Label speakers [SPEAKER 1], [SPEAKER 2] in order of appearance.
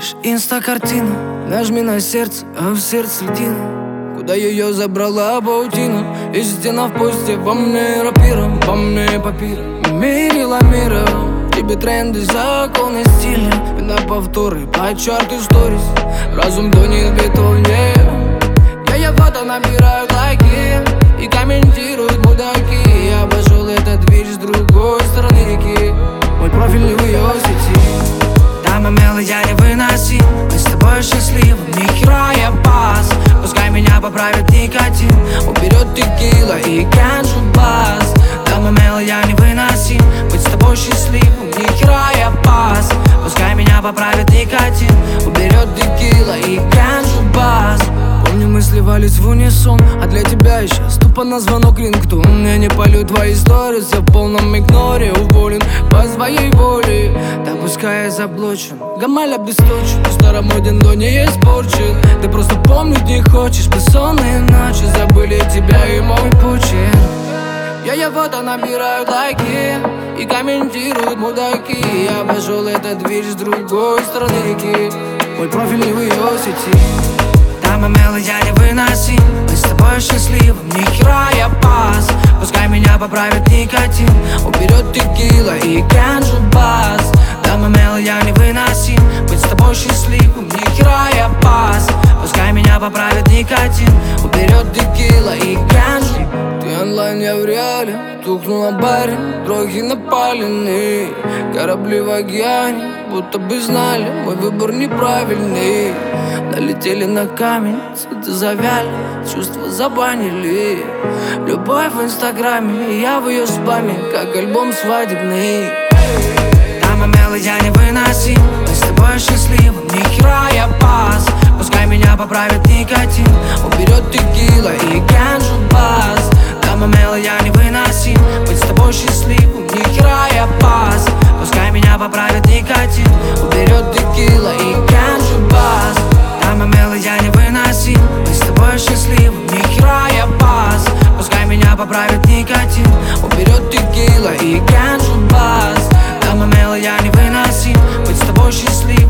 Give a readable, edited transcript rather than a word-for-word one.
[SPEAKER 1] Лишь инста-картина, нажми на сердце, а в сердце льдина. Куда ее забрала паутина? И стена в посте во мне рапиром, во мне папиром. Мерила миром, тебе тренды, законы стиля. На повторы, по чарту сторис. Разум тонет в бетоне. Я фото набираю лайки и комментируют мудаки. Я обошел этот движ с другой стороны реки. Мой профиль не в ее сети. Там имела я невыносим. Мы с тобой счастливы, нихера я пас. Пускай меня поправит никотин, уберет текила и канджу бас. Там имела я невыносим. Быть с тобой счастливым, нихера я пас. Пускай меня поправит никотин, уберет текила и канджу бас. Помню, мы сливались в унисон, а для тебя я сейчас тупо на звонок рингтон. Я не палю твои сторис, я в полном игноре. Уволен по своей воле, да пускай я заблочен. Гамаль обесточен, старомоден, но не испорчен. Ты просто помнить не хочешь, бессонные ночи забыли тебя и мой почерк. Я фото набираю лайки и комментируют мудаки. Я обошел этот движ с другой стороны реки. Мой профиль не в ее сети. Там имела я невыносим. Мы с тобой счастливы, нихера я пас. Пускай меня поправит никотин, уберет текила и канджу бас. Там имела я невыносим. Быть с тобой счастливым, нихера я пас. Пускай меня поправит никотин, уберет текила и канджу. Ты онлайн, я в реале. Тухну на баре, дроги напалены. Корабли в океане, будто бы знали, мой выбор неправильный. Налетели на камень, цветы завяли, чувства забанили. Любовь в инстаграме, я в ее спаме, как альбом свадебный. Там имела я невыносим. Мы с тобой счастливы, нихера я пас. Пускай меня поправит никотин, уберет текила и канджу бас. Там имела я невыносим. Быть с тобой счастливым, нихера я пас. Пускай меня поправит никотин, уберет текила и канджу бас. Там имела я невыносим. Мы с тобой счастливы, нихера я пас. Пускай меня поправит никотин, уберет текила и канджу бас. Там имела я невыносим. Быть с тобой счастливым.